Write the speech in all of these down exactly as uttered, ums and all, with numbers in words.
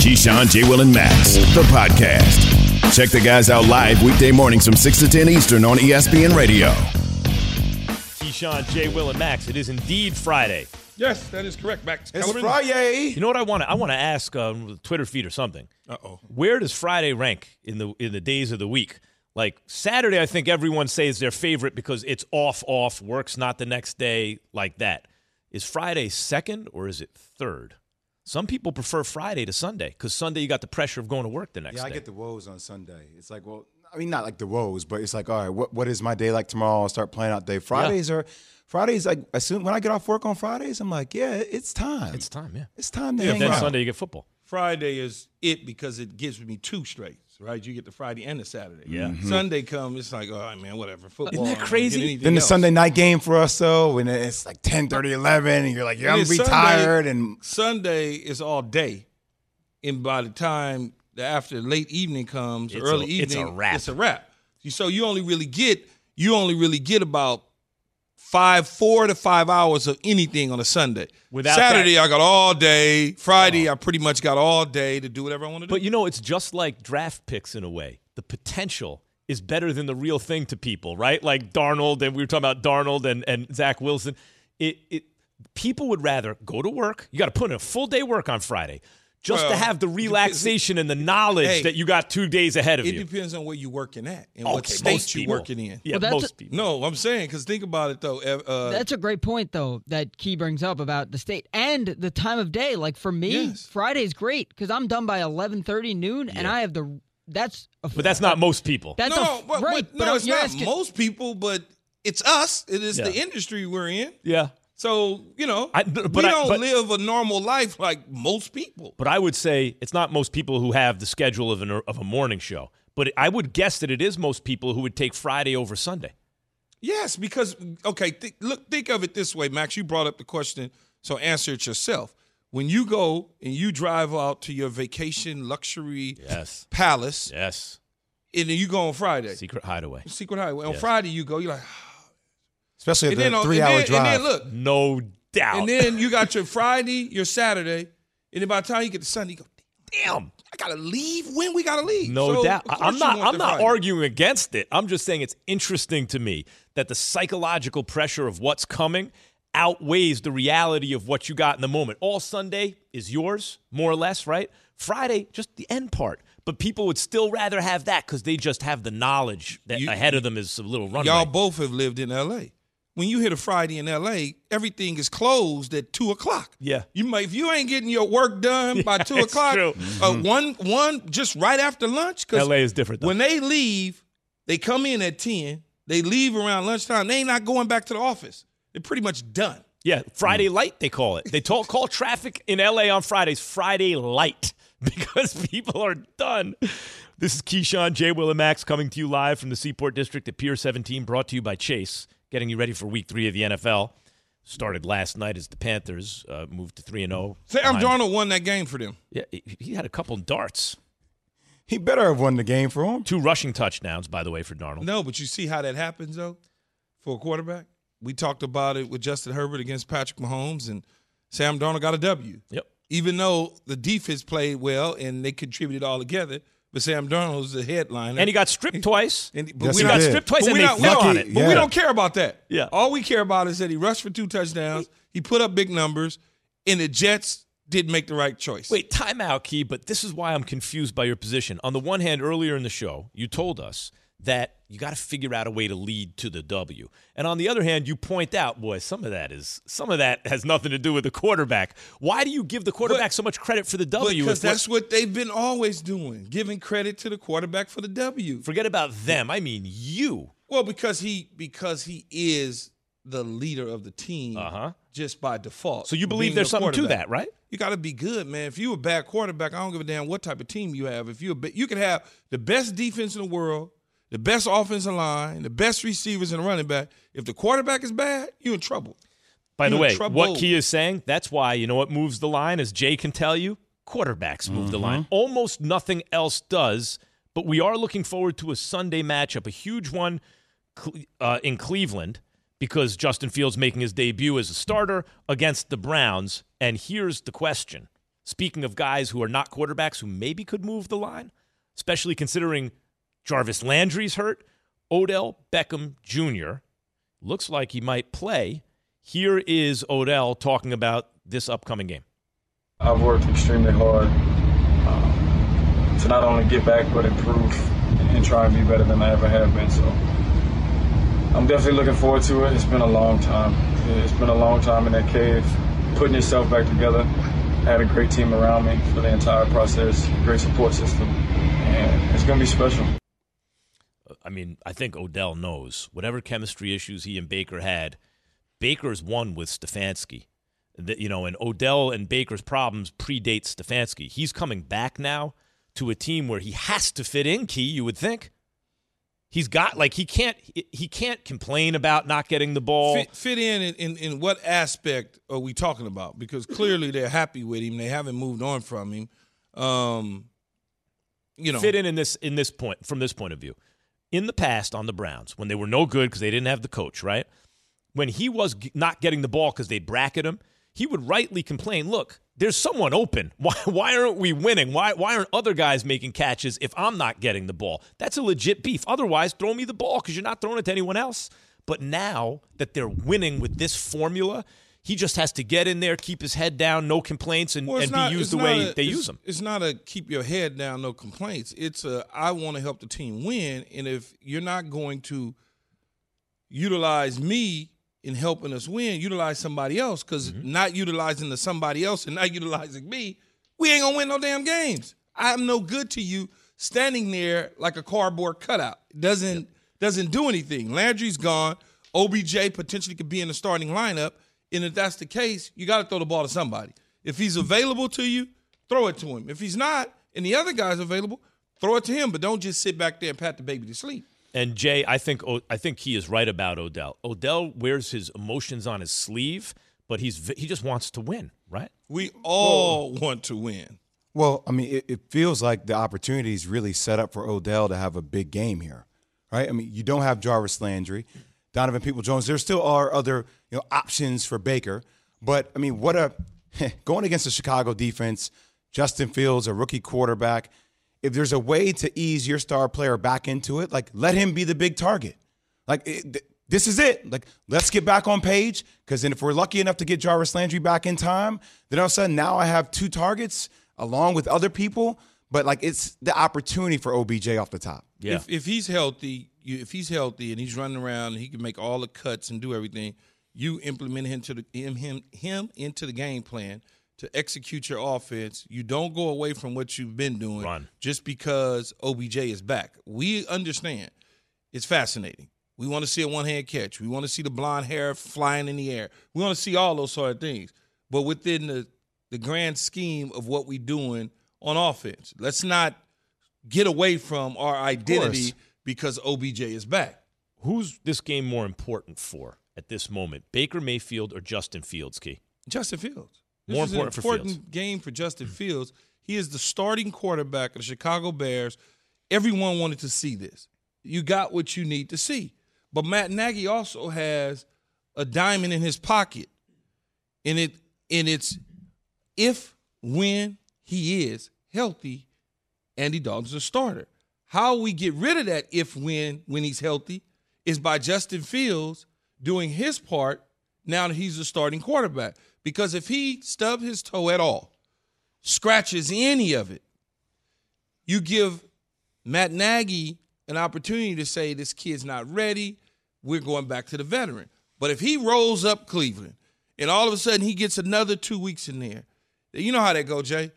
Keyshawn, J. Will, and Max, the podcast. Check the guys out live weekday mornings from six to ten Eastern on E S P N Radio. Keyshawn, J. Will, and Max, it is indeed Friday. Yes, that is correct, Max. It's Kellerman. Friday. You know what I want to I want to ask um, the Twitter feed or something. Uh-oh. Where does Friday rank in the in the days of the week? Like Saturday, I think everyone says their favorite because it's off, off, work's not the next day, like that. Is Friday second or is it third? Some people prefer Friday to Sunday because Sunday you got the pressure of going to work the next Yeah, day. I get the woes on Sunday. It's like, well, I mean, not like the woes, but it's like, all right, what what is my day like tomorrow? I'll start planning out day. Fridays yeah. are Fridays. Like as soon when I get off work on Fridays, I'm like, yeah, it's time. It's time, yeah. It's time to Yeah, hang Then out. Sunday you get football. Friday is it because it gives me two straights, right? You get the Friday and the Saturday. Yeah. Mm-hmm. Sunday come, it's like, all right, man, whatever. Football. Isn't that crazy? I don't get anything Then the else. Sunday night game for us, though, when it's like ten thirty, eleven, and you're like, yeah, And I'm then retired. Sunday, and Sunday is all day, and by the time the after late evening comes, It's early a- it's evening, a wrap. It's a wrap. So you only really get you only really get about five, four to five hours of anything on a Sunday. Without Saturday, I got all day. Friday, I pretty much got all day to do whatever I want to do. But, you know, it's just like draft picks in a way. The potential is better than the real thing to people, right? Like Darnold, and we were talking about Darnold and, and Zach Wilson. It, it People would rather go to work. You got to put in a full day work on Friday just Well, to have the relaxation and the knowledge Hey, that you got two days ahead of it you. depends on where you're working at and Okay, what state most you're people. working in. Yeah, Well, that's most a- people. No, I'm saying because think about it though. Uh, That's a great point, though, that Key brings up about the state and the time of day. Like for me, Yes. Friday's great because I'm done by eleven thirty noon, and I have the that's. A, But that's not most people. That's no, a, but, right. but no, it's you're not asking, most people, but it's us. It is Yeah. the industry we're in. Yeah. So you know, I- but we I- don't but- live a normal life like most people. But I would say it's not most people who have the schedule of, an, of a morning show. But I would guess that it is most people who would take Friday over Sunday. Yes, because okay, th- look, think of it this way, Max. You brought up the question, so answer it yourself. When you go and you drive out to your vacation luxury Yes. palace, Yes. and then you go on Friday, Secret hideaway. Secret Highway. On Yes. Friday, you go. You're like, especially at and the then on- three-hour and then, drive. And then look, No doubt. and then you got your Friday, your Saturday, and then by the time you get to Sunday, you go, damn, I gotta leave. When we gotta leave? No So, doubt. of course I'm you not want I'm the not Friday. arguing against it. I'm just saying it's interesting to me that the psychological pressure of what's coming outweighs the reality of what you got in the moment. All Sunday is yours, more or less, right? Friday, just the end part. But people would still rather have that because they just have the knowledge that You- ahead of them is a little runway. Y'all both have lived in L A. When you hit a Friday in L A, everything is closed at two o'clock. Yeah. You might if you ain't getting your work done by two it's o'clock, true. uh, one one just right after lunch. 'cause L A is different, though. When they leave, they come in at ten. They leave around lunchtime. They ain't not going back to the office. They're pretty much done. Yeah, Friday light, they call it. They talk, call traffic in L A on Fridays Friday light because people are done. This is Keyshawn, J. Will, and Max coming to you live from the Seaport District at Pier seventeen, brought to you by Chase, getting you ready for week three of the N F L. Started last night as the Panthers uh, moved to three and oh. Sam Darnold won that game for them. Yeah, he- he had a couple darts. He better have won the game for him. Two rushing touchdowns, by the way, for Darnold. No, but you see how that happens, though, for a quarterback? We talked about it with Justin Herbert against Patrick Mahomes, and Sam Darnold got a W. Yep. Even though the defense played well and they contributed all together, but Sam Darnold was the headliner. And he got stripped twice. And, but Yes, we he not, got did. stripped twice but and we they not, fell lucky, on it. But Yeah. we don't care about that. Yeah. All we care about is that he rushed for two touchdowns. He put up big numbers, and the Jets didn't make the right choice. Wait, timeout, Key, but this is why I'm confused by your position. On the one hand, earlier in the show, you told us that you got to figure out a way to lead to the W. And on the other hand, you point out, boy, some of that is some of that has nothing to do with the quarterback. Why do you give the quarterback But- so much credit for the W? Because if what- that's what they've been always doing, giving credit to the quarterback for the W. forget about them. I mean you. Well, because he because he is the leader of the team Uh-huh. just by default. So you believe being there's the something to quarterback. that, right? You got to be good, man. If you're a bad quarterback, I don't give a damn what type of team you have. If you're a, ba- you can have the best defense in the world, the best offensive line, the best receivers and running back. If the quarterback is bad, you're in trouble. By the You're in way, trouble. what Key is saying, that's why, you know what moves the line, as Jay can tell you? Quarterbacks move the line. Almost nothing else does, but we are looking forward to a Sunday matchup, a huge one Cle- uh, in Cleveland, because Justin Fields making his debut as a starter against the Browns. And here's the question. Speaking of guys who are not quarterbacks who maybe could move the line, especially considering Jarvis Landry's hurt, Odell Beckham Junior looks like he might play. Here is Odell talking about this upcoming game. I've worked extremely hard um, to not only get back but improve and try and be better than I ever have been. So I'm definitely looking forward to it. It's been a long time. It's been a long time in that cave, putting yourself back together. I had a great team around me for the entire process, great support system, and it's going to be special. I mean, I think Odell knows whatever chemistry issues he and Baker had, Baker's won with Stefanski. The, you know, and Odell and Baker's problems predate Stefanski. He's coming back now to a team where he has to fit in, Key, you would think. He's got, like, he can't he can't complain about not getting the ball. Fit, fit in, in in in what aspect are we talking about? Because clearly they're happy with him. They haven't moved on from him. Um, you know, fit in in this in this point from this point of view. In the past on the Browns, when they were no good because they didn't have the coach, right? When he was g- not getting the ball because they bracket him, he would rightly complain, look, there's someone open. Why why aren't we winning? Why why aren't other guys making catches if I'm not getting the ball? That's a legit beef. Otherwise, throw me the ball because you're not throwing it to anyone else. But now that they're winning with this formula, he just has to get in there, keep his head down, no complaints, and, well, and not, be used the way a, they use him. It's not a keep your head down, no complaints. It's a I want to help the team win, and if you're not going to utilize me in helping us win, utilize somebody else, because mm-hmm. not utilizing the somebody else and not utilizing me, we ain't going to win no damn games. I'm no good to you standing there like a cardboard cutout. It doesn't, yep. doesn't do anything. Landry's gone. O B J potentially could be in the starting lineup, and if that's the case, you got to throw the ball to somebody. If he's available to you, throw it to him. If he's not, and the other guy's available, throw it to him, but don't just sit back there and pat the baby to sleep. And Jay, I think I think he is right about Odell. Odell wears his emotions on his sleeve, but he's he just wants to win, right? We all well, want to win. Well, I mean, it, it feels like the opportunity is really set up for Odell to have a big game here, right? I mean, you don't have Jarvis Landry, Donovan Peoples-Jones. There still are other you know options for Baker, but I mean, what a going against the Chicago defense, Justin Fields, a rookie quarterback. If there's a way to ease your star player back into it, like let him be the big target. Like it, th- this is it. Like let's get back on page, because then if we're lucky enough to get Jarvis Landry back in time, then all of a sudden now I have two targets along with other people. But like it's the opportunity for O B J off the top. Yeah. If, if he's healthy, you, if he's healthy and he's running around and he can make all the cuts and do everything, you implement him to the him him, him into the game plan to execute your offense. You don't go away from what you've been doing Run. just because O B J is back. We understand. It's fascinating. We want to see a one-hand catch. We want to see the blonde hair flying in the air. We want to see all those sort of things. But within the, the grand scheme of what we're doing on offense, let's not get away from our identity because O B J is back. Who's this game more important for at this moment, Baker Mayfield or Justin Fields, Key? Justin Fields. This More is important, an for important Fields. game for Justin Fields. He is the starting quarterback of the Chicago Bears. Everyone wanted to see this. You got what you need to see. But Matt Nagy also has a diamond in his pocket. And it and it's if, when he is healthy, Andy Dalton's a starter. How we get rid of that if, when, when he's healthy is by Justin Fields doing his part now that he's the starting quarterback. Because if he stubs his toe at all, scratches any of it, you give Matt Nagy an opportunity to say this kid's not ready, we're going back to the veteran. But if he rolls up Cleveland and all of a sudden he gets another two weeks in there, you know how that go, Jay?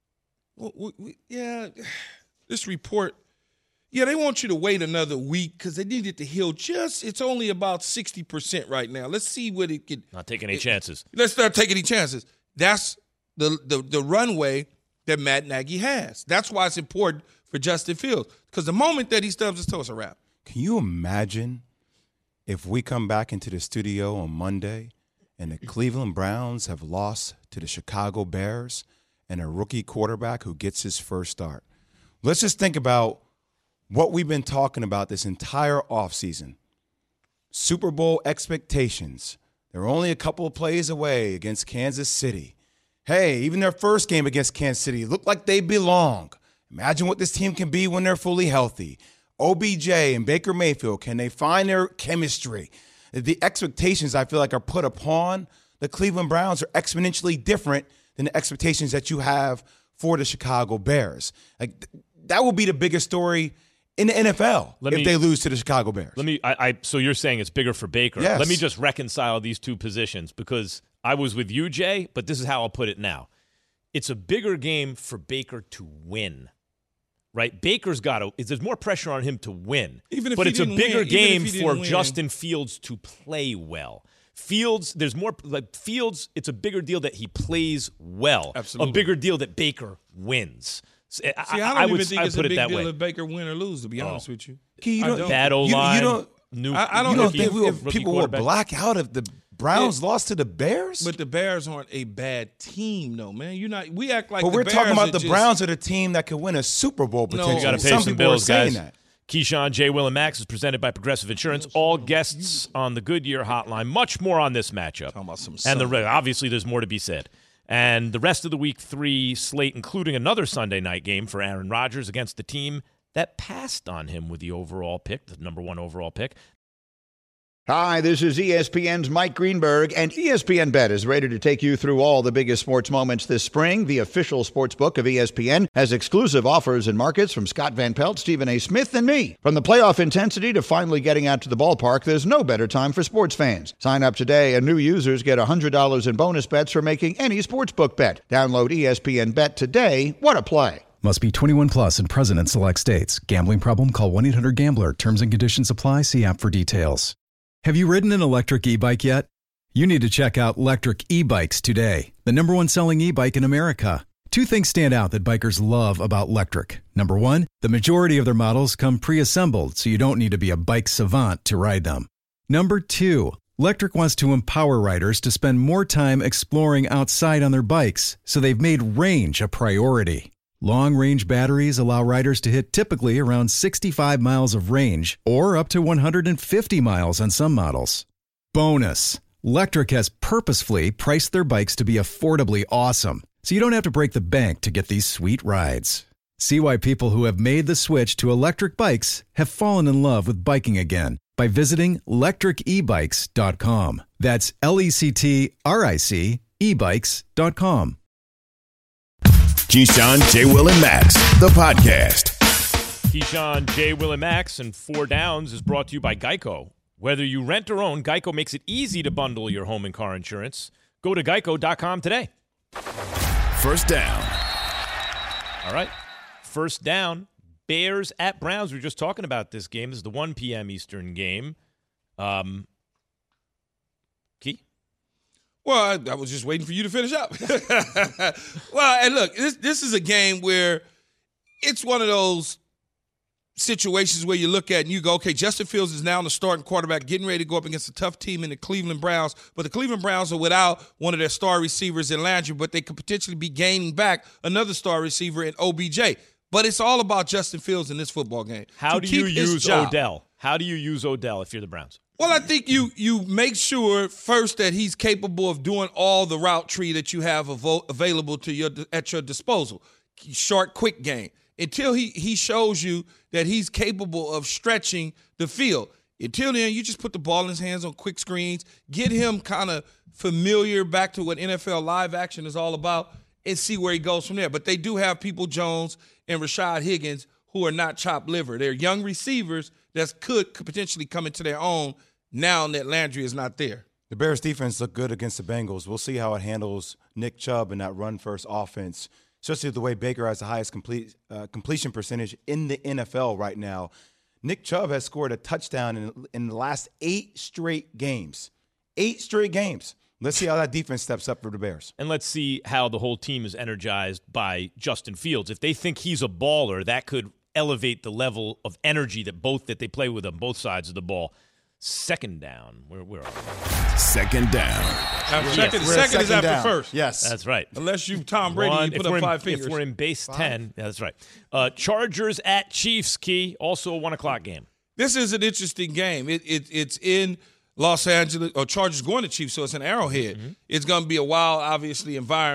We, we, yeah, this report, yeah, they want you to wait another week because they need it to heal just, it's only about sixty percent right now. Let's see what it could. Not taking any it, chances. Let's not take any chances. That's the, the, the runway that Matt Nagy has. That's why it's important for Justin Fields, because the moment that he stubs his toe, it's a wrap. Can you imagine if we come back into the studio on Monday and the Cleveland Browns have lost to the Chicago Bears and a rookie quarterback who gets his first start? Let's just think about what we've been talking about this entire offseason. Super Bowl expectations. They're only a couple of plays away against Kansas City. Hey, even their first game against Kansas City looked like they belong. Imagine what this team can be when they're fully healthy. O B J and Baker Mayfield, can they find their chemistry? The expectations I feel like are put upon the Cleveland Browns are exponentially different than the expectations that you have for the Chicago Bears. Like th- that will be the biggest story in the N F L let if me, they lose to the Chicago Bears. Let me. I, I. So you're saying it's bigger for Baker? Yes. Let me just reconcile these two positions because I was with you, Jay, but this is how I'll put it now. It's a bigger game for Baker to win. Right? Baker's got to – there's more pressure on him to win. Even if but he it's a didn't bigger win, game even if he for didn't win. Justin Fields to play well. Fields, there's more – like Fields, it's a bigger deal that he plays well. Absolutely. A bigger deal that Baker wins. So See, I, don't I even would, think I it's a put it big that deal way. if Baker win or lose, to be Oh. honest with you. You I don't- don't. Bad you- O-line. you don't- new, I- I don't You don't Rookie- think we'll, rookie people will quarterback. black out if the Browns Yeah. lost to the Bears? But the Bears aren't a bad team, though, man. You're not. We act like. But the we're talking Bears about are the just- Browns are the team that could win a Super Bowl No. potentially. You got to pay some some people bills, are saying guys. that. Keyshawn, J. Will, and Max is presented by Progressive Insurance. All guests on the Goodyear Hotline. Much more on this matchup. Talking about some and the sun. obviously there's more to be said. And the rest of the week three slate, including another Sunday night game for Aaron Rodgers against the team that passed on him with the overall pick, the number one overall pick. Hi, this is E S P N's Mike Greenberg, and E S P N Bet is ready to take you through all the biggest sports moments this spring. The official sports book of E S P N has exclusive offers and markets from Scott Van Pelt, Stephen A. Smith, and me. From the playoff intensity to finally getting out to the ballpark, there's no better time for sports fans. Sign up today, and new users get one hundred dollars in bonus bets for making any sportsbook bet. Download E S P N Bet today. What a play. Must be twenty-one plus and present in select states. Gambling problem? Call one eight hundred gambler. Terms and conditions apply. See app for details. Have you ridden an electric e-bike yet? You need to check out Lectric E-Bikes today, the number one selling e-bike in America. Two things stand out that bikers love about Lectric. Number one, the majority of their models come pre-assembled, so you don't need to be a bike savant to ride them. Number two, Lectric wants to empower riders to spend more time exploring outside on their bikes, so they've made range a priority. Long-range batteries allow riders to hit typically around sixty-five miles of range or up to one hundred fifty miles on some models. Bonus, Lectric has purposefully priced their bikes to be affordably awesome, so you don't have to break the bank to get these sweet rides. See why people who have made the switch to electric bikes have fallen in love with biking again by visiting lectric e bikes dot com. That's L E C T R I C e bikes dot com. Keyshawn, J. Will, and Max, the podcast. Keyshawn, J. Will, and Max, and Four Downs is brought to you by Geico. Whether you rent or own, Geico makes it easy to bundle your home and car insurance. Go to geico dot com today. First down. All right. First down. Bears at Browns. We were just talking about this game. This is the one p.m. Eastern game. Um, Key? Well, I, I was just waiting for you to finish up. Well, and look, this this is a game where it's one of those situations where you look at and you go, okay, Justin Fields is now the starting quarterback, getting ready to go up against a tough team in the Cleveland Browns. But the Cleveland Browns are without one of their star receivers in Landry, but they could potentially be gaining back another star receiver in O B J. But it's all about Justin Fields in this football game. How To do you keep his use job. Odell? How do you use Odell if you're the Browns? Well, I think you you make sure first that he's capable of doing all the route tree that you have avo- available to your at your disposal. Short, quick game. Until he he shows you that he's capable of stretching the field. Until then, you just put the ball in his hands on quick screens, get him kind of familiar back to what N F L live action is all about, and see where he goes from there. But they do have People Jones and Rashad Higgins who are not chopped liver. They're young receivers that could, could potentially come into their own now that Landry is not there. The Bears defense looked good against the Bengals. We'll see how it handles Nick Chubb and that run-first offense, especially the way Baker has the highest complete, uh, completion percentage in the N F L right now. Nick Chubb has scored a touchdown in, in the last eight straight games. Eight straight games. Let's see how that defense steps up for the Bears. And let's see how the whole team is energized by Justin Fields. If they think he's a baller, that could elevate the level of energy that both that they play with on both sides of the ball. Second down. Where, where are we? Second down. After Yes. second, We're at second is second after down. first. Yes. That's right. Unless you Tom Brady, One, you put if, we're up in, five fingers. if we're in base ten, yeah, that's right. Uh, Chargers at Chiefs, Key, also a one o'clock game. This is an interesting game. It, it It's in Los Angeles, or Chargers going to Chiefs, so it's an Arrowhead. Mm-hmm. It's going to be a wild, obviously, environment.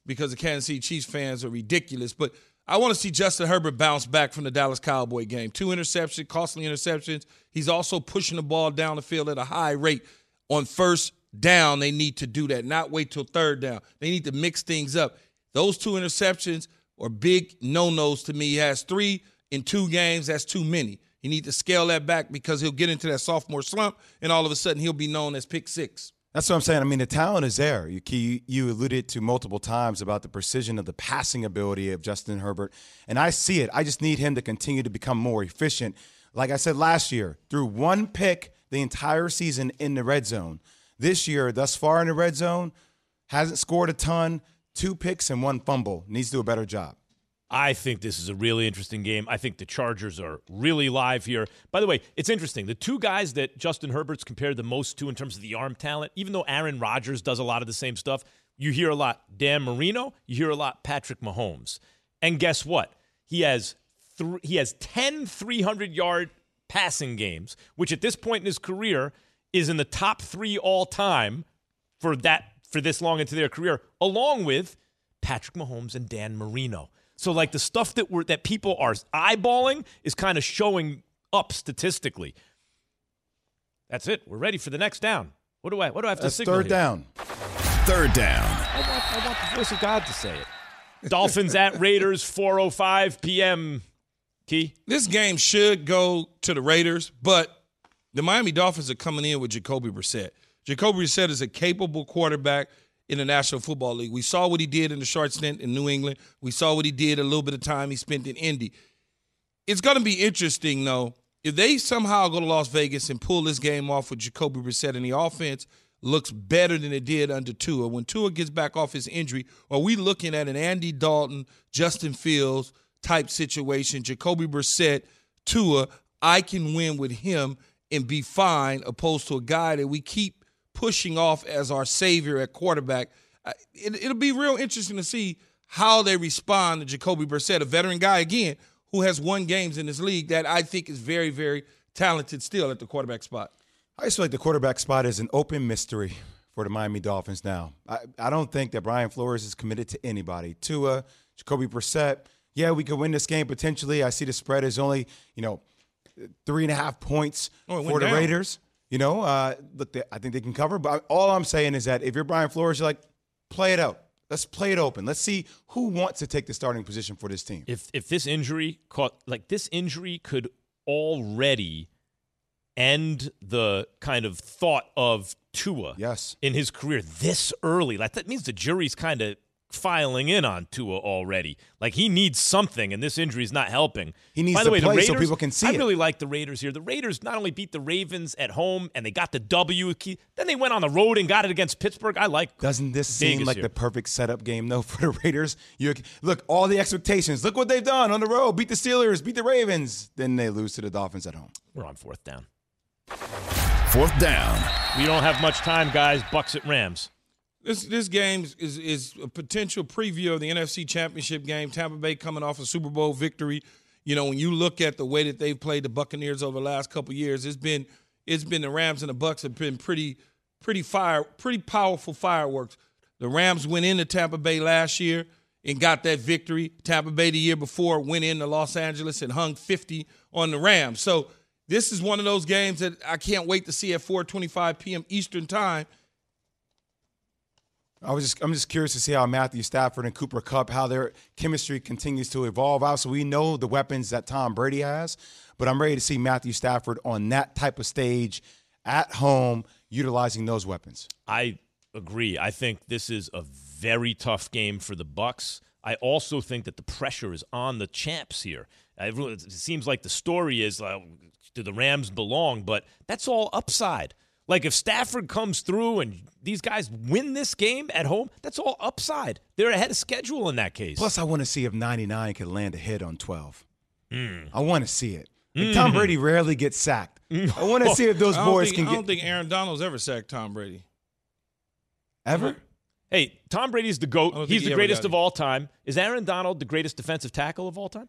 because the Kansas City Chiefs fans are ridiculous. But I want to see Justin Herbert bounce back from the Dallas Cowboy game. Two interceptions, costly interceptions. He's also pushing the ball down the field at a high rate. On first down, they need to do that, not wait till third down. They need to mix things up. Those two interceptions are big no-nos to me. He has three in two games. That's too many. You need to scale that back because he'll get into that sophomore slump, and all of a sudden he'll be known as pick six. That's what I'm saying. I mean, the talent is there. You, you alluded to multiple times about the precision of the passing ability of Justin Herbert, and I see it. I just need him to continue to become more efficient. Like I said last year, through one pick the entire season in the red zone. This year, thus far in the red zone, hasn't scored a ton, two picks and one fumble. Needs to do a better job. I think this is a really interesting game. I think the Chargers are really live here. By the way, it's interesting. The two guys that Justin Herbert's compared the most to in terms of the arm talent, even though Aaron Rodgers does a lot of the same stuff, you hear a lot Dan Marino, you hear a lot Patrick Mahomes. And guess what? He has th- he has ten three hundred-yard passing games, which at this point in his career is in the top three all-time for that for this long into their career, along with Patrick Mahomes and Dan Marino. So, like, the stuff that we're that people are eyeballing is kind of showing up statistically. That's it. We're ready for the next down. What do I what do I have to That's signal third here? down. Third down. I want, I want the voice of God to say it. Dolphins at Raiders, four oh five p.m. Key? This game should go to the Raiders, but the Miami Dolphins are coming in with Jacoby Brissett. Jacoby Brissett is a capable quarterback in the National Football League. We saw what he did in the short stint in New England. We saw what he did a little bit of time he spent in Indy. It's going to be interesting, though, if they somehow go to Las Vegas and pull this game off with Jacoby Brissett and the offense looks better than it did under Tua. When Tua gets back off his injury, are we looking at an Andy Dalton, Justin Fields type situation? Jacoby Brissett, Tua, I can win with him and be fine, opposed to a guy that we keep pushing off as our savior at quarterback. It, it'll be real interesting to see how they respond to Jacoby Brissett, a veteran guy, again, who has won games in this league that I think is very, very talented still at the quarterback spot. I just feel like the quarterback spot is an open mystery for the Miami Dolphins now. I, I don't think that Brian Flores is committed to anybody. Tua, Jacoby Brissett, yeah, we could win this game potentially. I see the spread is only, you know, three and a half points oh, for the down. Raiders. You know, uh, look, they, I think they can cover. But all I'm saying is that if you're Brian Flores, you're like, play it out. Let's play it open. Let's see who wants to take the starting position for this team. If if this injury caught like this injury could already end the kind of thought of Tua yes. in his career this early. Like that means the jury's kind of filing in on Tua already. Like he needs something, and this injury is not helping. He needs By the to way, play the Raiders, so people can see I it. really like the Raiders here. The Raiders not only beat the Ravens at home and they got the W, then they went on the road and got it against Pittsburgh. I like. Doesn't this seem Vegas like here. the perfect setup game though for the Raiders? You look, all the expectations. Look what they've done on the road. Beat the Steelers. Beat the Ravens. Then they lose to the Dolphins at home. We're on fourth down. Fourth down. We don't have much time, guys. Bucks at Rams. This this game is is a potential preview of the N F C Championship game. Tampa Bay coming off a Super Bowl victory. You know, when you look at the way that they've played the Buccaneers over the last couple of years, it's been it's been the Rams and the Bucks have been pretty pretty fire pretty powerful fireworks. The Rams went into Tampa Bay last year and got that victory. Tampa Bay the year before went into Los Angeles and hung fifty on the Rams. So this is one of those games that I can't wait to see at four twenty-five p.m. Eastern time. I was just, I'm just curious to see how Matthew Stafford and Cooper Kupp, how their chemistry continues to evolve. Also, we know the weapons that Tom Brady has, but I'm ready to see Matthew Stafford on that type of stage at home utilizing those weapons. I agree. I think this is a very tough game for the Bucs. I also think that the pressure is on the champs here. It seems like the story is, uh, do the Rams belong? But that's all upside. Like, if Stafford comes through and these guys win this game at home, that's all upside. They're ahead of schedule in that case. Plus, I want to see if ninety-nine can land a hit on twelve. Mm. I want to see it. Like, Mm. Tom Brady rarely gets sacked. I want to see if those I don't boys think, can I get don't think Aaron Donald's ever sacked Tom Brady. ever. Hey, Tom Brady's the I GOAT. don't think He's he the ever greatest got of it. all time. Is Aaron Donald the greatest defensive tackle of all time?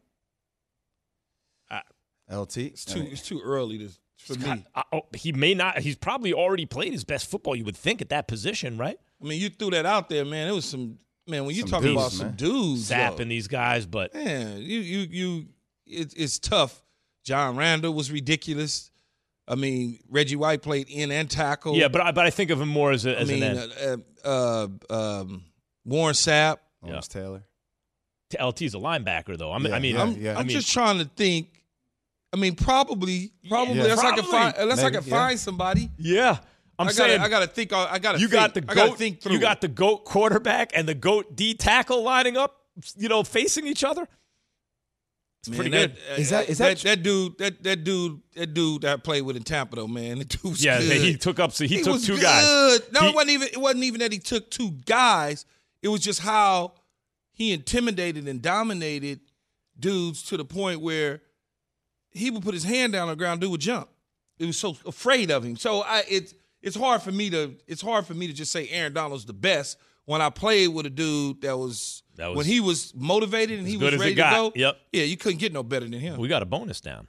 L T. It's too it's too early to for me. I, oh, he may not. He's probably already played his best football, you would think, at that position, right? I mean, you threw that out there, man. It was some Man, when you Some talk dudes, about some man. dudes, Sapping though, these guys, but man, you you you, it, it's tough. John Randall was ridiculous. I mean, Reggie White played in and tackle. yeah, but I, but I think of him more as, a, I as mean, an end. uh, uh, um, Warren Sapp. Lawrence Taylor. L T's a linebacker, though. I'm, Yeah, I mean, yeah, I'm, yeah. I'm I mean, just trying to think. I mean, probably, probably. Yeah. Unless I can Probably. find, unless I Maybe, can yeah. find somebody. yeah. I'm I saying gotta, I gotta think. I gotta. you think. got the I gotta goat. think through You got it. the goat quarterback and the goat D tackle lining up. You know, facing each other. It's Man, pretty that, good. uh, Is that- is that, that- that dude? That that dude? That dude that I played with in Tampa, though, man. The dude was Yeah, good. he took up. So he, took was two good. guys. No, He- it wasn't even. It wasn't even that he took two guys. It was just how he intimidated and dominated dudes to the point where he would put his hand down on the ground, dude would jump. It was so afraid of him. So I, it's it's hard for me to it's hard for me to just say Aaron Donald's the best when I played with a dude that was, That was- when he was motivated and as he good was as it ready to got. go. Yep. Yeah, you couldn't get no better than him. We got a bonus down.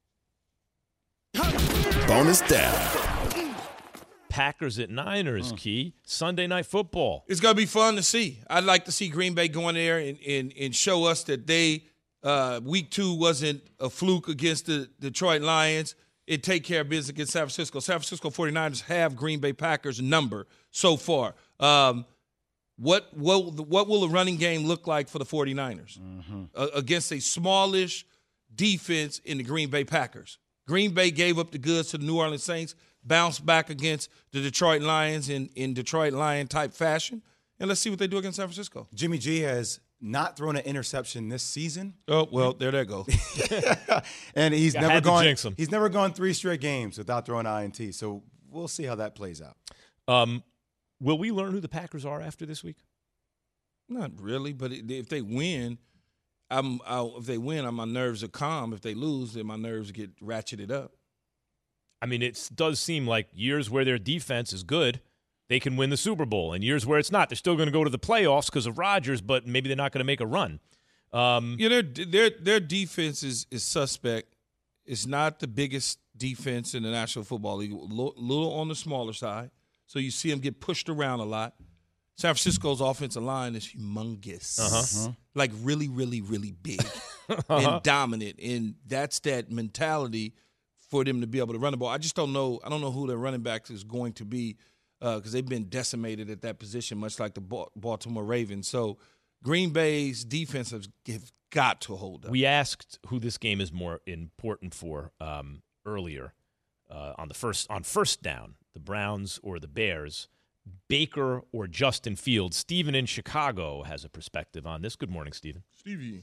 Bonus down. Packers at Niners, Key. Sunday Night Football. It's gonna be fun to see. I'd like to see Green Bay go in there and and, and show us that they uh, week two wasn't a fluke against the Detroit Lions. It take care of business against San Francisco. San Francisco forty-niners have Green Bay Packers number so far. Um, what what what will the running game look like for the forty-niners Mm-hmm. uh, against a smallish defense in the Green Bay Packers? Green Bay gave up the goods to the New Orleans Saints, bounced back against the Detroit Lions in, in Detroit Lion-type fashion, and let's see what they do against San Francisco. Jimmy G has not thrown an interception this season, Oh, well, there they go. and he's I never had to gone. jinx him. He's never gone three straight games without throwing I N T. So we'll see how that plays out. Um, will we learn who the Packers are after this week? Not really, but it- if they win, I'm, I'll, if they win, my nerves are calm. If they lose, then my nerves get ratcheted up. I mean, it does seem like years where their defense is good, they can win the Super Bowl. And years where it's not, they're still going to go to the playoffs because of Rodgers, but maybe they're not going to make a run. Um, Yeah, their their their defense is is suspect. It's not the biggest defense in the National Football League. A little, little on the smaller side, so you see them get pushed around a lot. San Francisco's offensive line is humongous, Uh-huh. like really, really, really big and dominant, and that's that mentality for them to be able to run the ball. I just don't know. I don't know who their running back is going to be because uh, they've been decimated at that position, much like the Ba- Baltimore Ravens. So Green Bay's defense has have got to hold up. we asked who this game is more important for um, earlier uh, on the first on first down, the Browns or the Bears, Baker or Justin Fields. Steven in Chicago has a perspective on this. Good morning, Steven. Stevie,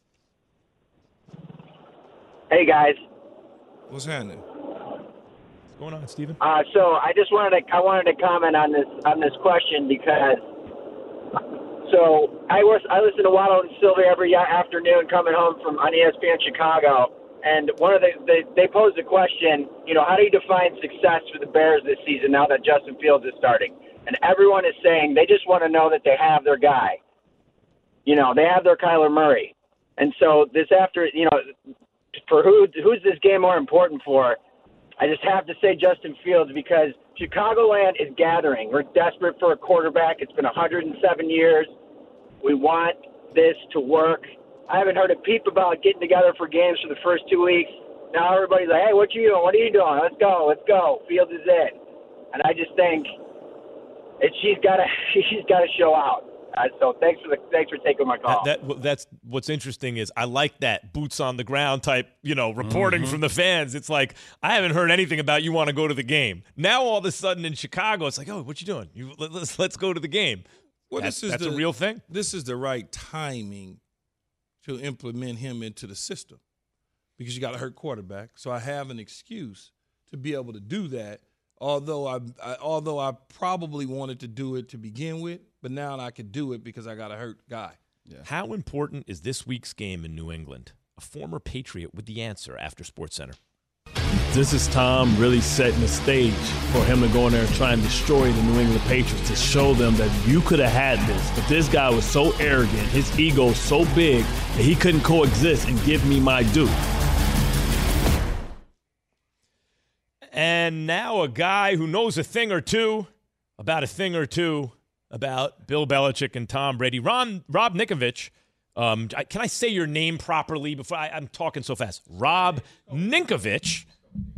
Hey guys, what's happening? What's going on, Steven? uh, so I just wanted to I wanted to comment on this on this question because so I was I listen to Waddle and Sylvia every afternoon coming home from on E S P N Chicago, and one of the they, they posed a question, you know, how do you define success for the Bears this season now that Justin Fields is starting? And everyone is saying they just want to know that they have their guy. You know, they have their Kyler Murray, and so this after you know. For who who's this game more important for? I just have to say Justin Fields because Chicagoland is gathering. We're desperate for a quarterback. It's been one hundred seven years. We want this to work. I haven't heard a peep about getting together for games for the first two weeks. Now everybody's like, hey, what you doing? What are you doing? Let's go. Let's go. Fields is in. And I just think it, she's got to she's got to show out. Uh, so thanks for the thanks for taking my call. That, that that's what's interesting is I like that boots on the ground type, you know, reporting Mm-hmm. from the fans. It's like I haven't heard anything about you want to go to the game. Now all of a sudden in Chicago, it's like, oh, what you doing? You let, let's let's go to the game. Well, That's, this is that's the, a real thing. This is the right timing to implement him into the system because you got a hurt quarterback. So I have an excuse to be able to do that. Although I, I although I probably wanted to do it to begin with, but now I could do it because I got a hurt guy. How important is this week's game in New England? A former Patriot with the answer after SportsCenter. This is Tom really setting the stage for him to go in there and try and destroy the New England Patriots to show them that you could have had this. But this guy was so arrogant, his ego so big that he couldn't coexist and give me my due. And now a guy who knows a thing or two about a thing or two about Bill Belichick and Tom Brady. Ron, Rob Ninkovich, um, I, can I say your name properly before I, I'm talking so fast? Rob Ninkovich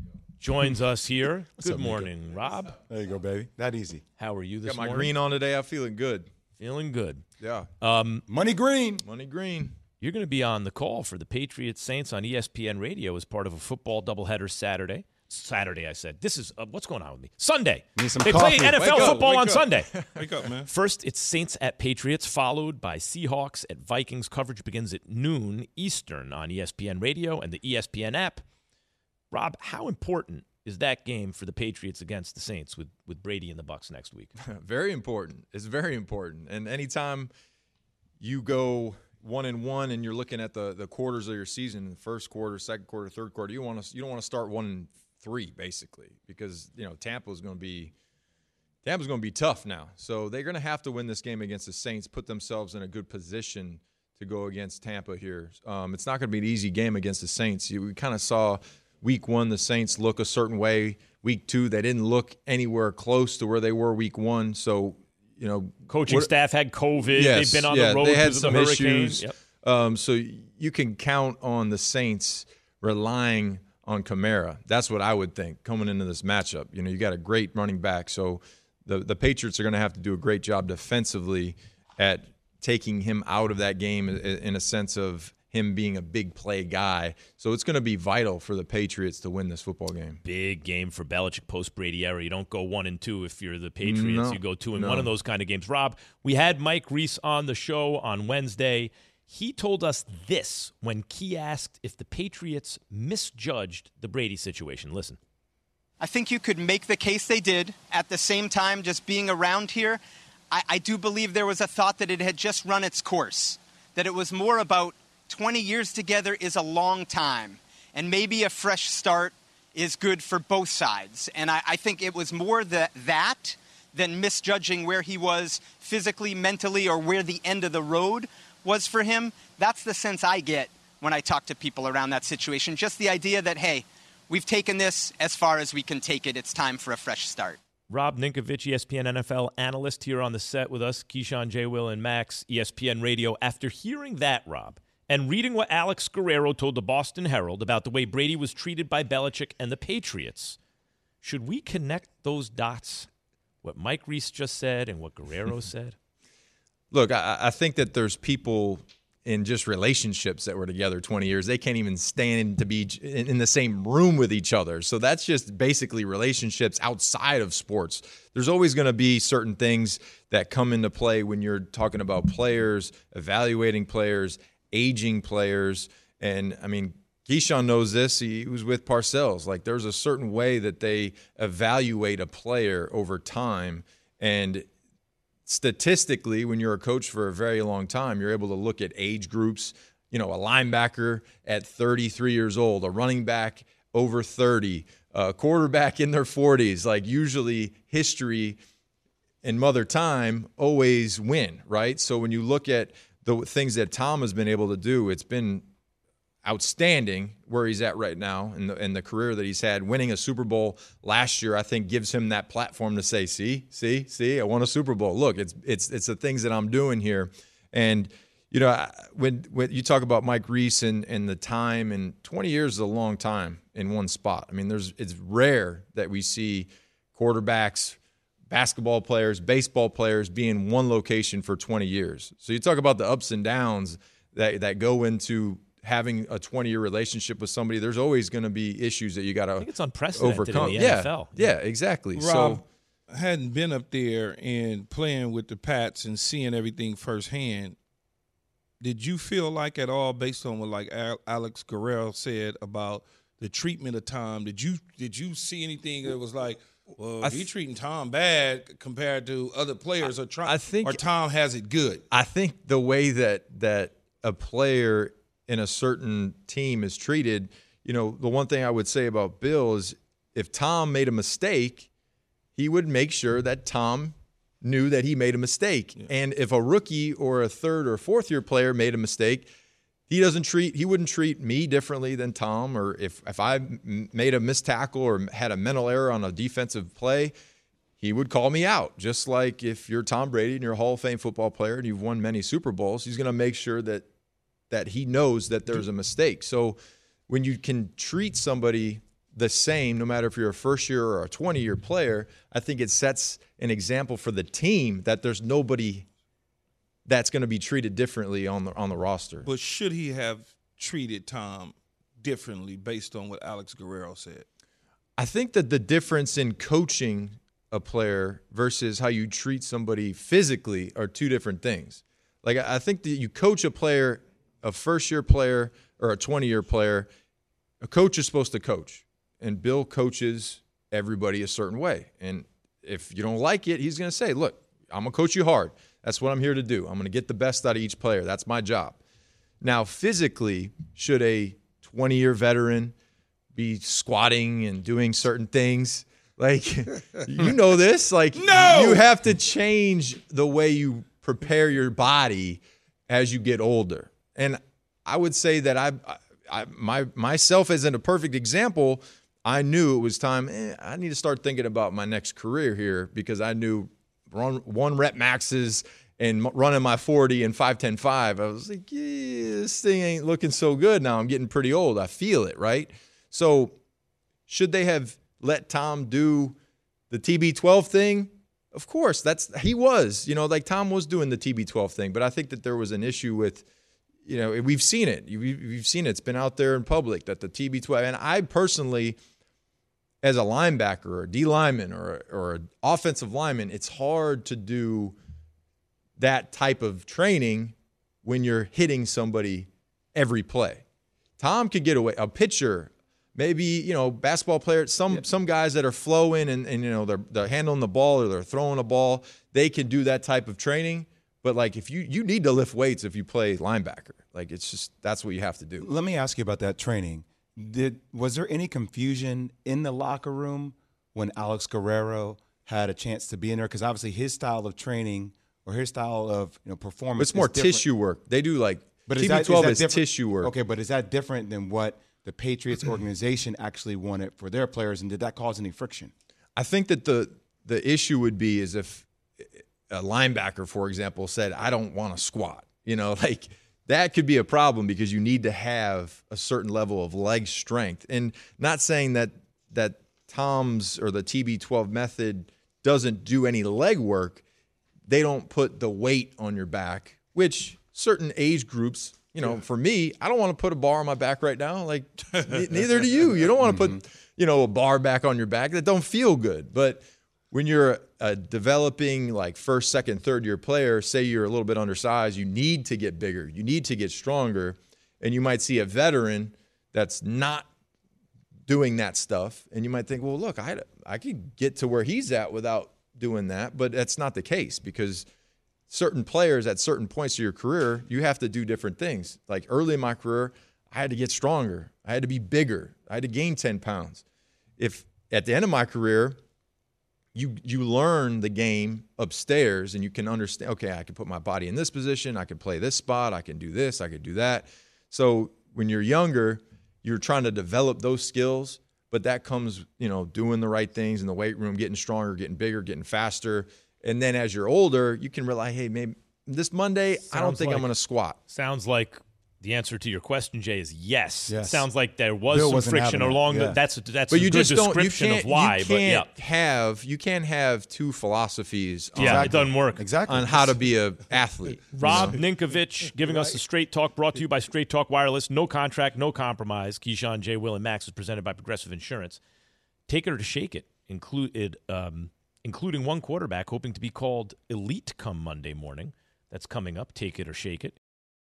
joins us here. Good up, morning, Nico? Rob. There you go, baby. That easy. How are you this Got my morning? green on today. I'm feeling good. Feeling good. Yeah. Um, Money green. Money green. You're going to be on the call for the Patriots Saints on E S P N Radio as part of a football doubleheader Saturday. Saturday, I said. This is uh, what's going on with me. Sunday. Need some they coffee. play N F L Wake up, football wake on up. Sunday. Wake up, man. First, it's Saints at Patriots, followed by Seahawks at Vikings. Coverage begins at noon Eastern on E S P N Radio and the E S P N app. Rob, how important is that game for the Patriots against the Saints with, with Brady and the Bucs next week? Very important. It's very important. And anytime you go one and one and you're looking at the, the quarters of your season, the first quarter, second quarter, third quarter, you want to you don't want to start one and three basically because you know Tampa's going to be Tampa's going to be tough now. So they're going to have to win this game against the Saints, put themselves in a good position to go against Tampa here. Um, it's not going to be an easy game against the Saints. You, we kind of saw week one the Saints look a certain way. Week two they didn't look anywhere close to where they were week one. So you know, coaching what, staff had COVID. Yes, They've been on yeah, the road they had because of some the hurricane. issues. Yep. Um, so you can count on the Saints relying on Kamara. That's what I would think coming into this matchup. You know, you got a great running back, so the the Patriots are going to have to do a great job defensively at taking him out of that game in a sense of him being a big play guy. So it's going to be vital for the Patriots to win this football game. Big game for Belichick post-Brady era. You don't go one and two if you're the Patriots. No, you go two and no. one of those kind of games. Rob, we had Mike Reese on the show on Wednesday. He told us this when Key asked if the Patriots misjudged the Brady situation. Listen. I think you could make the case they did. At the same time, just being around here, I, I do believe there was a thought that it had just run its course, that it was more about twenty years together is a long time, and maybe a fresh start is good for both sides. And I, I think it was more the, that than misjudging where he was physically, mentally, or where the end of the road was for him. That's the sense I get when I talk to people around that situation. Just the idea that, hey, we've taken this as far as we can take it. It's time for a fresh start. Rob Ninkovich, E S P N N F L analyst here on the set with us, Keyshawn, J. Will, and Max, E S P N Radio. After hearing that, Rob, and reading what Alex Guerrero told the Boston Herald about the way Brady was treated by Belichick and the Patriots, should we connect those dots, what Mike Reese just said and what Guerrero said? Look, I, I think that there's people in just relationships that were together twenty years. They can't even stand to be in, in the same room with each other. So that's just basically relationships outside of sports. There's always going to be certain things that come into play when you're talking about players, evaluating players, aging players. And, I mean, Keyshawn knows this. He was with Parcells. Like, there's a certain way that they evaluate a player over time. And statistically, when you're a coach for a very long time, you're able to look at age groups. You know, a linebacker at thirty-three years old, a running back over thirty, a quarterback in their forties. Like, usually history and Mother Time always win, right? So when you look at the things that Tom has been able to do, it's been outstanding where he's at right now in the in the career that he's had. Winning a Super Bowl last year, I think, gives him that platform to say, see, see, see, I won a Super Bowl. Look, it's it's it's the things that I'm doing here. And, you know, when when you talk about Mike Reese and, and the time, and twenty years is a long time in one spot. I mean, there's it's rare that we see quarterbacks, basketball players, baseball players be in one location for twenty years. So you talk about the ups and downs that that go into having a twenty-year relationship with somebody. There's always going to be issues that you got to it's unprecedented overcome. in the yeah, N F L. Yeah, exactly. Rob, so I hadn't been up there and playing with the Pats and seeing everything firsthand. Did you feel like at all, based on what like Alex Guerrero said about the treatment of Tom, did you did you see anything that was like, well, I he th- treating Tom bad compared to other players, I, or try, I think, or Tom has it good? I think the way that that a player in a certain team is treated, you know, the one thing I would say about Bill is if Tom made a mistake, he would make sure that Tom knew that he made a mistake. Yeah. And if a rookie or a third or fourth year player made a mistake, he doesn't treat he wouldn't treat me differently than Tom. Or if if I made a missed tackle or had a mental error on a defensive play, he would call me out. Just like if you're Tom Brady and you're a Hall of Fame football player and you've won many Super Bowls, he's going to make sure that that he knows that there's a mistake. So when you can treat somebody the same, no matter if you're a first-year or a twenty-year player, I think it sets an example for the team that there's nobody that's going to be treated differently on the on the roster. But should he have treated Tom differently based on what Alex Guerrero said? I think that the difference in coaching a player versus how you treat somebody physically are two different things. Like, I think that you coach a player, a first-year player or a twenty-year player, a coach is supposed to coach. And Bill coaches everybody a certain way. And if you don't like it, he's going to say, look, I'm going to coach you hard. That's what I'm here to do. I'm going to get the best out of each player. That's my job. Now, physically, should a twenty-year veteran be squatting and doing certain things? Like, you know this. Like, no! You have to change the way you prepare your body as you get older. And I would say that I, I my myself as in a perfect example, I knew it was time, eh, I need to start thinking about my next career here, because I knew run, one rep maxes and running my forty and five ten five, I was like, yeah, this thing ain't looking so good now. I'm getting pretty old. I feel it, right? So should they have let Tom do the T B twelve thing? Of course, that's he was. You know, like Tom was doing the T B twelve thing, but I think that there was an issue with, you know, we've seen it. We've seen it. It's been out there in public that the T B twelve, and I personally, as a linebacker or a D lineman or or an offensive lineman, it's hard to do that type of training when you're hitting somebody every play. Tom could get away. A pitcher, maybe, you know, basketball player, some yeah. some guys that are flowing and, and you know, they're, they're handling the ball or they're throwing a ball, they can do that type of training. But, like, if you you need to lift weights if you play linebacker. Like, it's just that's what you have to do. Let me ask you about that training. Did was there any confusion in the locker room when Alex Guerrero had a chance to be in there? Because obviously his style of training or his style of, you know, performance, it's more is different. tissue work. They do like but T B twelve is, is tissue work. Okay, but is that different than what the Patriots organization actually wanted for their players, and did that cause any friction? I think that the the issue would be is if a linebacker, for example, said, I don't want to squat. You know, like that could be a problem because you need to have a certain level of leg strength. And not saying that that Tom's or the T B twelve method doesn't do any leg work. They don't put the weight on your back, which certain age groups, you know, yeah. for me, I don't want to put a bar on my back right now. Like, neither do you. You don't want to put, you know, a bar back on your back. That don't feel good. But when you're a developing, like, first, second, third year player, say you're a little bit undersized, you need to get bigger. You need to get stronger. And you might see a veteran that's not doing that stuff. And you might think, well, look, I, I could get to where he's at without doing that. But that's not the case, because certain players at certain points of your career, you have to do different things. Like early in my career, I had to get stronger. I had to be bigger. I had to gain ten pounds. If at the end of my career, you you learn the game upstairs and you can understand, okay, I can put my body in this position. I can play this spot. I can do this. I can do that. So when you're younger, you're trying to develop those skills, but that comes, you know, doing the right things in the weight room, getting stronger, getting bigger, getting faster. And then as you're older, you can realize, hey, maybe this Monday, sounds I don't think like, I'm going to squat. Sounds like the answer to your question, Jay, is yes. yes. It sounds like there was Bill some friction along yeah. the that's that's but a you good just description don't, you of why. You but can't yeah. have you can't have two philosophies on, yeah, it doesn't work. Exactly. on how to be an athlete. Rob you know? Ninkovich giving right. us the Straight Talk, brought to you by Straight Talk Wireless. No contract, no compromise. Keyshawn, J. Will, and Max is presented by Progressive Insurance. Take it or to shake it, included, um, including one quarterback hoping to be called elite come Monday morning. That's coming up. Take it or shake it.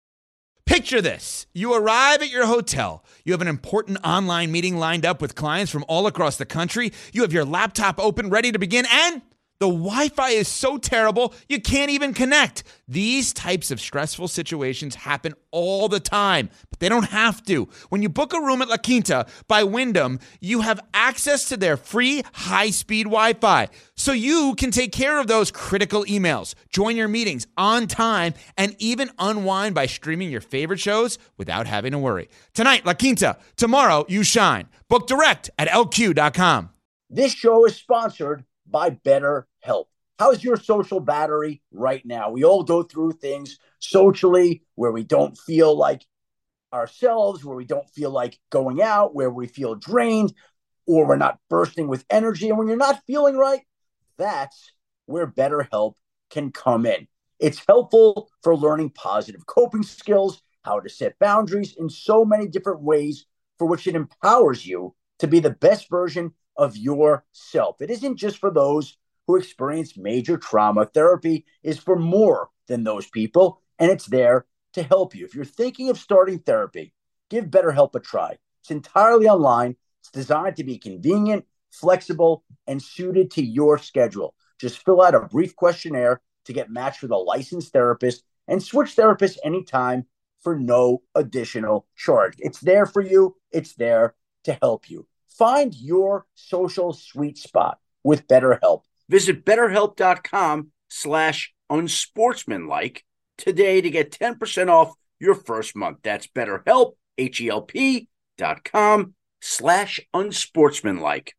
Picture this. You arrive at your hotel. You have an important online meeting lined up with clients from all across the country. You have your laptop open, ready to begin, and the Wi-Fi is so terrible, you can't even connect. These types of stressful situations happen all the time, but they don't have to. When you book a room at La Quinta by Wyndham, you have access to their free high-speed Wi-Fi, so you can take care of those critical emails, join your meetings on time, and even unwind by streaming your favorite shows without having to worry. Tonight, La Quinta. Tomorrow, you shine. Book direct at L Q dot com. This show is sponsored by BetterHelp. How's your social battery right now? We all go through things socially where we don't feel like ourselves, where we don't feel like going out, where we feel drained, or we're not bursting with energy. And when you're not feeling right, that's where BetterHelp can come in. It's helpful for learning positive coping skills, how to set boundaries in so many different ways, for which it empowers you to be the best version of yourself. It isn't just for those who experience major trauma. Therapy is for more than those people, and it's there to help you. If you're thinking of starting therapy, give BetterHelp a try. It's entirely online. It's designed to be convenient, flexible, and suited to your schedule. Just fill out a brief questionnaire to get matched with a licensed therapist and switch therapists anytime for no additional charge. It's there for you. It's there to help you. Find your social sweet spot with BetterHelp. Visit BetterHelp.com slash unsportsmanlike today to get ten percent off your first month. That's BetterHelp, H-E-L-P dot com slash unsportsmanlike.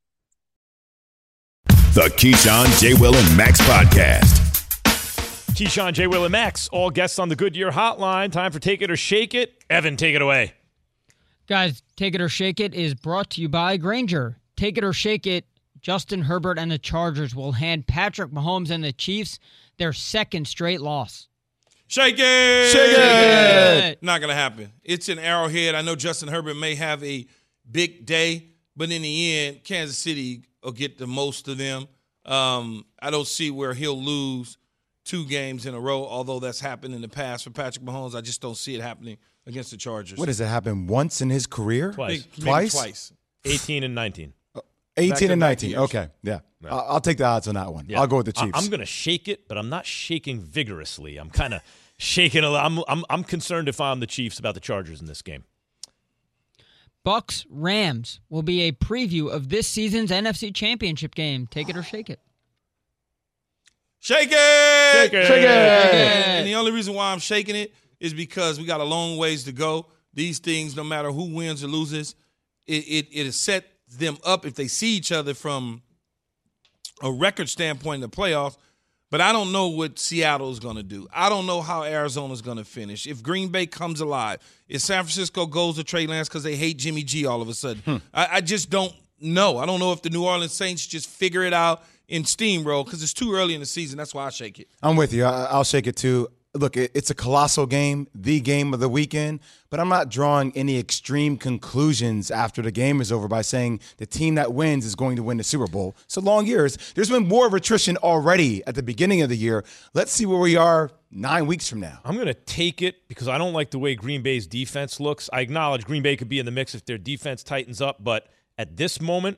The Keyshawn, J. Will, and Max podcast. Keyshawn, J. Will, and Max, all guests on the Goodyear Hotline. Time for Take It or Shake It. Evan, take it away. Guys, Take It or Shake It is brought to you by Grainger. Take it or shake it, Justin Herbert and the Chargers will hand Patrick Mahomes and the Chiefs their second straight loss. Shake it! Shake it! Shake it! Not going to happen. It's an Arrowhead. I know Justin Herbert may have a big day, but in the end, Kansas City will get the most of them. Um, I don't see where he'll lose two games in a row, although that's happened in the past for Patrick Mahomes. I just don't see it happening against the Chargers. What, does it happen once in his career? Twice. Maybe Twice? Twice. eighteen and nineteen. eighteen and back nineteen. years. Okay, yeah. I'll, I'll take the odds on that one. Yeah. I'll go with the I- Chiefs. I'm going to shake it, but I'm not shaking vigorously. I'm kind of shaking a little. I'm, I'm, I'm concerned if I'm the Chiefs about the Chargers in this game. Bucks Rams will be a preview of this season's N F C Championship game. Take it or shake it. Shake it! Shake it! Shake it! it! And the only reason why I'm shaking it is because we got a long ways to go. These things, no matter who wins or loses, it it, it has set them up if they see each other from a record standpoint in the playoffs. But I don't know what Seattle is going to do. I don't know how Arizona is going to finish. If Green Bay comes alive, if San Francisco goes to Trey Lance because they hate Jimmy G all of a sudden, Hmm. I, I just don't know. I don't know if the New Orleans Saints just figure it out in steamroll because it's too early in the season. That's why I shake it. I'm with you. I, I'll shake it too. Look, it, it's a colossal game, the game of the weekend, but I'm not drawing any extreme conclusions after the game is over by saying the team that wins is going to win the Super Bowl. It's a long years. There's been war of attrition already at the beginning of the year. Let's see where we are nine weeks from now. I'm going to take it because I don't like the way Green Bay's defense looks. I acknowledge Green Bay could be in the mix if their defense tightens up, but at this moment,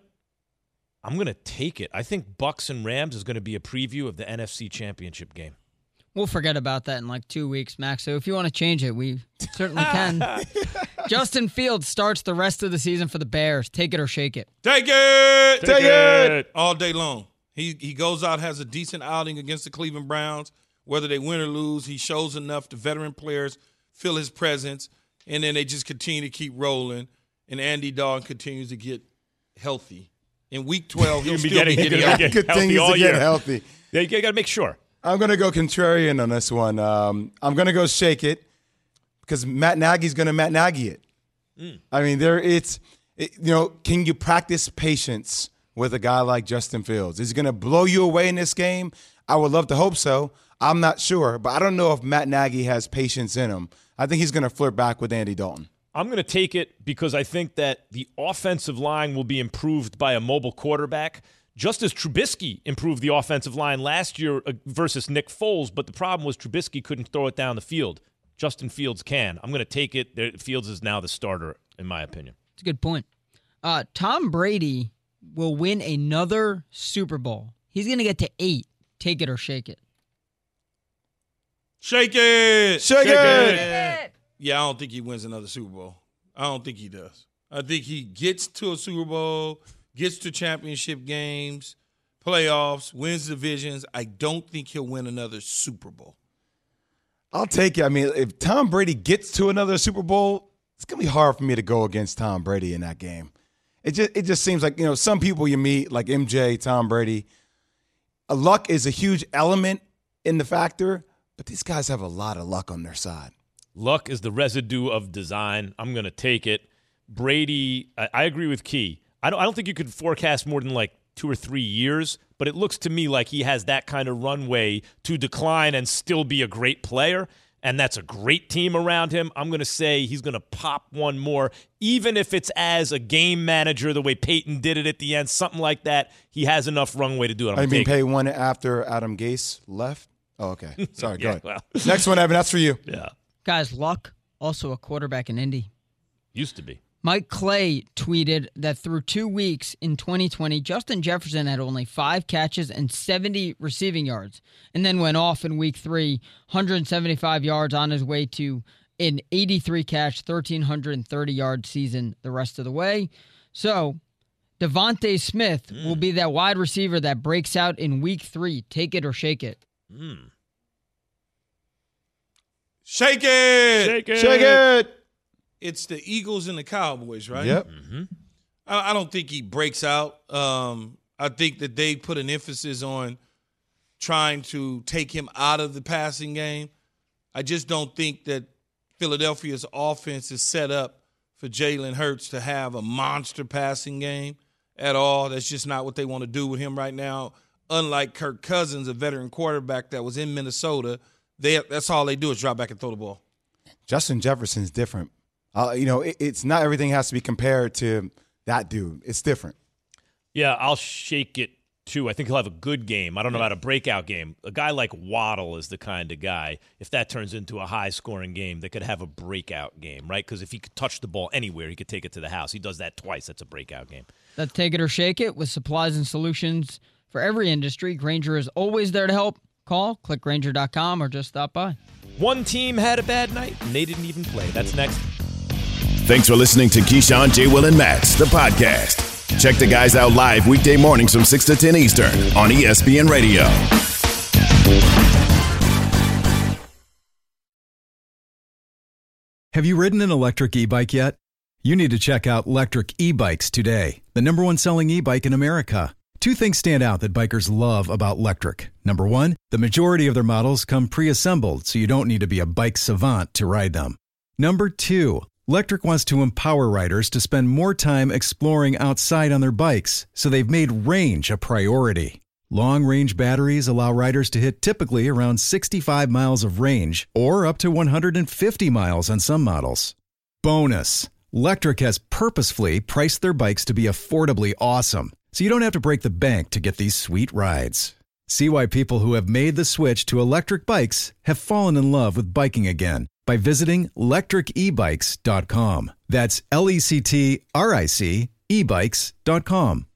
I'm going to take it. I think Bucks and Rams is going to be a preview of the N F C Championship game. We'll forget about that in like two weeks, Max. So if you want to change it, we certainly can. Justin Fields starts the rest of the season for the Bears. Take it or shake it. Take it! Take it! All day long. He he goes out, has a decent outing against the Cleveland Browns. Whether they win or lose, he shows enough. The veteran players feel his presence, and then they just continue to keep rolling, and Andy Dalton continues to get healthy. In week twelve, he'll You'll be still getting- be you're getting gonna healthy. get healthy all to get year. healthy. Yeah, you got to make sure. I'm going to go contrarian on this one. Um, I'm going to go shake it because Matt Nagy's going to Matt Nagy it. Mm. I mean, there it's, it, you know, can you practice patience with a guy like Justin Fields? Is he going to blow you away in this game? I would love to hope so. I'm not sure, but I don't know if Matt Nagy has patience in him. I think he's going to flirt back with Andy Dalton. I'm going to take it because I think that the offensive line will be improved by a mobile quarterback, just as Trubisky improved the offensive line last year versus Nick Foles, but the problem was Trubisky couldn't throw it down the field. Justin Fields can. I'm going to take it. Fields is now the starter, in my opinion. It's a good point. Uh, Tom Brady will win another Super Bowl. He's going to get to eight. Take it or shake it. Shake it! Shake, Shake it! it! Yeah, I don't think he wins another Super Bowl. I don't think he does. I think he gets to a Super Bowl, gets to championship games, playoffs, wins divisions. I don't think he'll win another Super Bowl. I'll take it. I mean, if Tom Brady gets to another Super Bowl, it's going to be hard for me to go against Tom Brady in that game. It just it just seems like, you know, some people you meet, like M J, Tom Brady, uh, luck is a huge element in the factor, but these guys have a lot of luck on their side. Luck is the residue of design. I'm going to take it. Brady, I, I agree with Key. I don't, I don't think you could forecast more than like two or three years, but it looks to me like he has that kind of runway to decline and still be a great player, and that's a great team around him. I'm going to say he's going to pop one more, even if it's as a game manager the way Peyton did it at the end, something like that. He has enough runway to do it. I'm I mean, pay one after Adam Gase left? Oh, okay. Sorry, go yeah, ahead. Well. Next one, Evan, that's for you. Yeah. Guys, Luck, also a quarterback in Indy. Used to be. Mike Clay tweeted that through two weeks in twenty twenty, Justin Jefferson had only five catches and seventy receiving yards, and then went off in week three, one hundred seventy-five yards on his way to an eighty-three catch, one thousand three hundred thirty yard season the rest of the way. So Devontae Smith mm. will be that wide receiver that breaks out in week three. Take it or shake it. Mm. Shake it! Shake it! Shake it! It's the Eagles and the Cowboys, right? Yep. Mm-hmm. I, I don't think he breaks out. Um, I think that they put an emphasis on trying to take him out of the passing game. I just don't think that Philadelphia's offense is set up for Jalen Hurts to have a monster passing game at all. That's just not what they want to do with him right now. Unlike Kirk Cousins, a veteran quarterback that was in Minnesota, they that's all they do is drop back and throw the ball. Justin Jefferson's different. Uh, you know, it, it's not everything has to be compared to that dude. It's different. Yeah, I'll shake it too. I think he'll have a good game. I don't know about a breakout game. A guy like Waddle is the kind of guy, if that turns into a high-scoring game, that could have a breakout game, right? Because if he could touch the ball anywhere, he could take it to the house. He does that twice. That's a breakout game. That's Take It or Shake It with supplies and solutions for every industry. Grainger is always there to help. Call, click Grainger dot com, or just stop by. One team had a bad night, and they didn't even play. That's next. Thanks for listening to Keyshawn, J. Will, and Max, the podcast. Check the guys out live weekday mornings from six to ten Eastern on E S P N Radio. Have you ridden an electric e-bike yet? You need to check out Lectric E-Bikes today, the number one selling e-bike in America. Two things stand out that bikers love about Lectric. Number one, the majority of their models come pre-assembled, so you don't need to be a bike savant to ride them. Number two, Lectric wants to empower riders to spend more time exploring outside on their bikes, so they've made range a priority. Long-range batteries allow riders to hit typically around sixty-five miles of range, or up to one hundred fifty miles on some models. Bonus, Lectric has purposefully priced their bikes to be affordably awesome, so you don't have to break the bank to get these sweet rides. See why people who have made the switch to electric bikes have fallen in love with biking again by visiting lectric e bikes dot com. That's L E C T R I C e bikes dot com.